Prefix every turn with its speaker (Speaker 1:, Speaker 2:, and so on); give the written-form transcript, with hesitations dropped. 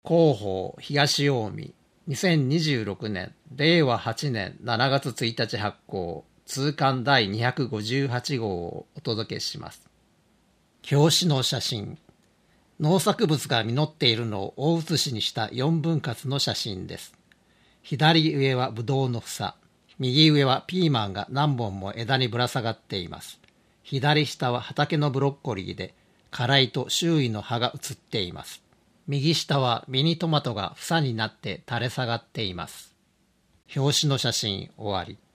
Speaker 1: 広報東近江2026年令和8年7月1日発行通刊第258号をお届けします。表紙の写真。農作物が実っているのを大写しにした4分割の写真です。左上はブドウの房、右上はピーマンが何本も枝にぶら下がっています。左下は畑のブロッコリーで、花蕾と周囲の葉が写っています。右下はミニトマトが房になって垂れ下がっています。表紙の写真終わり。